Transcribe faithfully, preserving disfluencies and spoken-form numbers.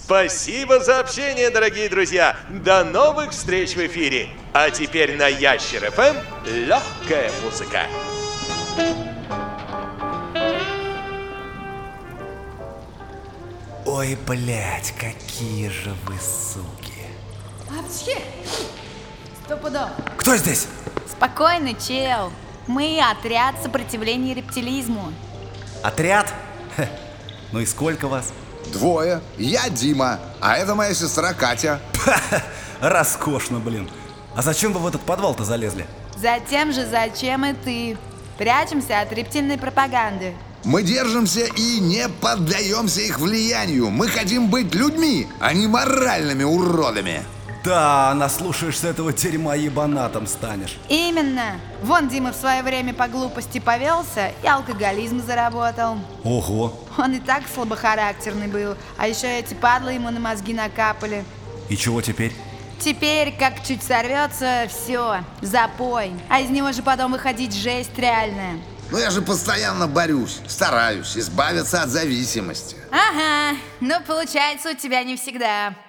Спасибо за общение, дорогие друзья. До новых встреч в эфире. А теперь на Ящер эф эм легкая музыка. Ой, блядь, какие же вы суки. Апчхи! Сто пудов. Кто здесь? Спокойно, чел. Мы отряд сопротивления рептилизму. Отряд? Хе. Ну и сколько вас? Двое. Я Дима, а это моя сестра Катя. Роскошно, блин. А зачем вы в этот подвал-то залезли? Затем же, зачем и ты. Прячемся от рептильной пропаганды. Мы держимся и не поддаемся их влиянию. Мы хотим быть людьми, а не моральными уродами. Да, наслушаешься этого дерьма, ебанатом станешь. Именно. Вон Дима в свое время по глупости повелся и алкоголизм заработал. Ого. Он и так слабохарактерный был, а еще эти падлы ему на мозги накапали. И чего теперь? Теперь, как чуть сорвется, все, запой. А из него же потом выходить жесть реальная. Но я же постоянно борюсь, стараюсь избавиться от зависимости. Ага, но получается у тебя не всегда.